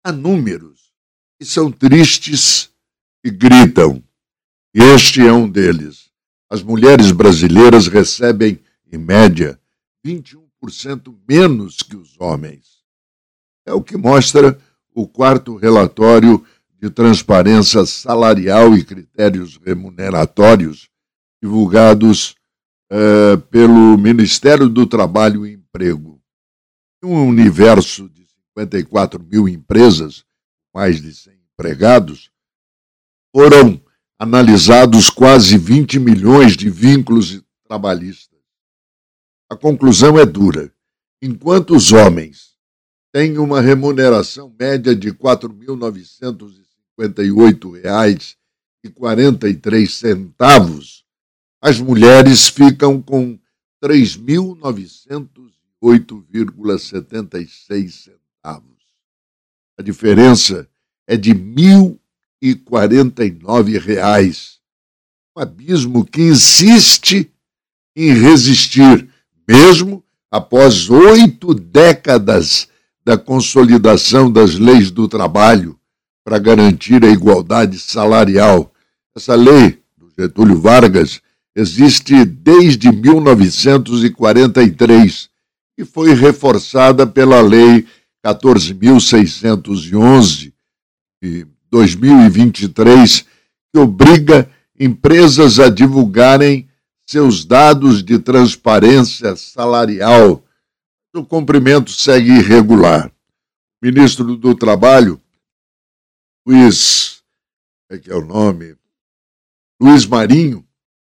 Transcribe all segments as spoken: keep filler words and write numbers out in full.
há números que são tristes e gritam. E este é um deles. As mulheres brasileiras recebem, em média, vinte e um por cento menos que os homens. É o que mostra o quarto relatório de transparência salarial e critérios remuneratórios divulgados uh, pelo Ministério do Trabalho e Emprego. Em um universo de cinquenta e quatro mil empresas, mais de cem empregados, foram analisados quase vinte milhões de vínculos trabalhistas. A conclusão é dura. Enquanto os homens têm uma remuneração média de quatro mil novecentos e cinquenta e oito reais e quarenta e três centavos, as mulheres ficam com três mil novecentos e oito vírgula setenta e seis centavos. A diferença é de mil e quarenta e nove reais. Um abismo que insiste em resistir, mesmo após oito décadas da consolidação das leis do trabalho para garantir a igualdade salarial. Essa lei, do Getúlio Vargas, existe desde mil novecentos e quarenta e três e foi reforçada pela Lei quatorze mil seiscentos e onze, de dois mil e vinte e três, que obriga empresas a divulgarem seus dados de transparência salarial. O cumprimento segue irregular. O ministro do Trabalho, Luiz, é que é o nome, Luiz Marinho,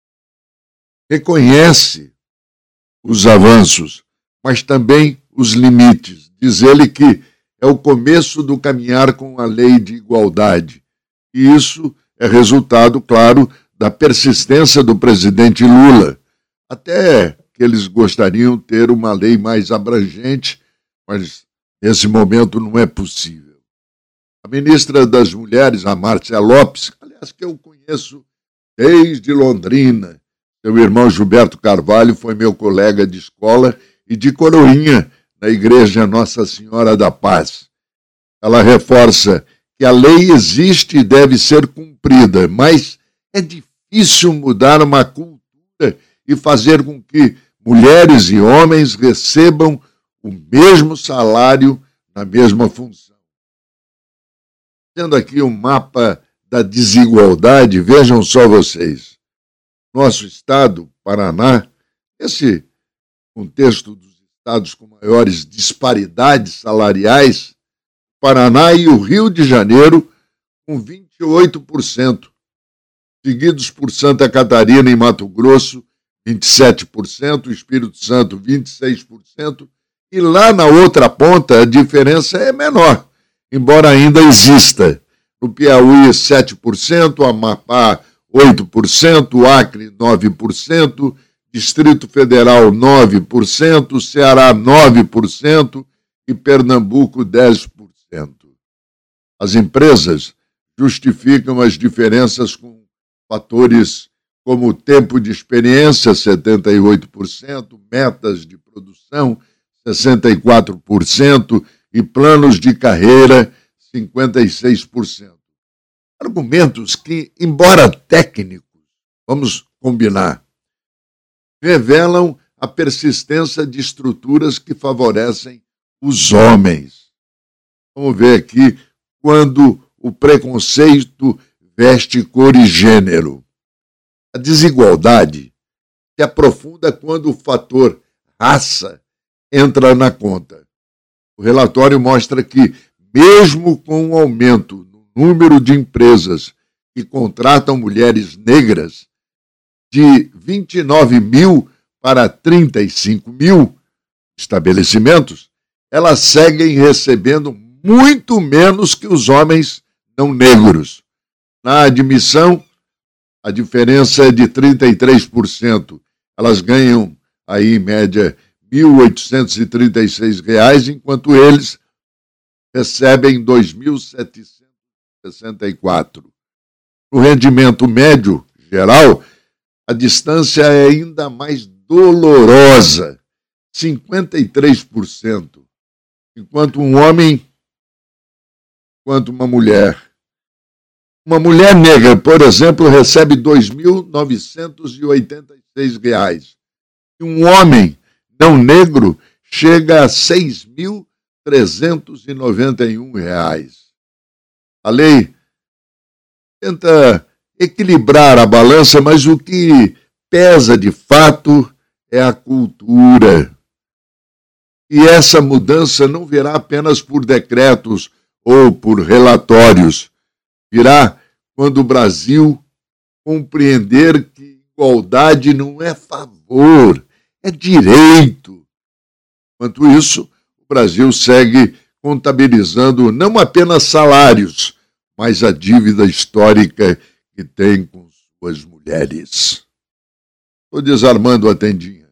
reconhece os avanços, mas também os limites. Diz ele que é o começo do caminhar com a lei de igualdade. E isso é resultado, claro, da persistência do presidente Lula. Até que eles gostariam de ter uma lei mais abrangente, mas nesse momento não é possível. A ministra das Mulheres, a Márcia Lopes, aliás, que eu conheço desde Londrina, seu irmão Gilberto Carvalho foi meu colega de escola e de coroinha na Igreja Nossa Senhora da Paz. Ela reforça que a lei existe e deve ser cumprida, mas é difícil mudar uma cultura e fazer com que mulheres e homens recebam o mesmo salário na mesma função. Tendo aqui um mapa da desigualdade, vejam só vocês. Nosso estado, Paraná, esse contexto dos estados com maiores disparidades salariais, Paraná e o Rio de Janeiro com vinte e oito por cento, seguidos por Santa Catarina e Mato Grosso, vinte e sete por cento, Espírito Santo, vinte e seis por cento, e lá na outra ponta a diferença é menor, embora ainda exista. No Piauí, sete por cento, Amapá, oito por cento, Acre, nove por cento, Distrito Federal, nove por cento, Ceará, nove por cento e Pernambuco, dez por cento. As empresas justificam as diferenças com fatores como o tempo de experiência, setenta e oito por cento, metas de produção, sessenta e quatro por cento e planos de carreira, cinquenta e seis por cento. Argumentos que, embora técnicos, vamos combinar, revelam a persistência de estruturas que favorecem os homens. Vamos ver aqui quando o preconceito veste cor e gênero. A desigualdade se aprofunda quando o fator raça entra na conta. O relatório mostra que, mesmo com o aumento no número de empresas que contratam mulheres negras, de vinte e nove mil para trinta e cinco mil estabelecimentos, elas seguem recebendo muito menos que os homens não negros. Na admissão, a diferença é de trinta e três por cento. Elas ganham, aí, em média, mil oitocentos e trinta e seis reais, enquanto eles recebem dois mil setecentos e sessenta e quatro. No rendimento médio geral, a distância é ainda mais dolorosa, cinquenta e três por cento, enquanto um homem quanto uma mulher. Uma mulher negra, por exemplo, recebe dois mil novecentos e oitenta e seis reais. E um homem não negro chega a seis mil trezentos e noventa e um reais. A lei tenta equilibrar a balança, mas o que pesa de fato é a cultura. E essa mudança não virá apenas por decretos ou por relatórios. Virá quando o Brasil compreender que igualdade não é favor, é direito. Enquanto isso, o Brasil segue contabilizando não apenas salários, mas a dívida histórica que tem com suas mulheres. Estou desarmando a tendinha.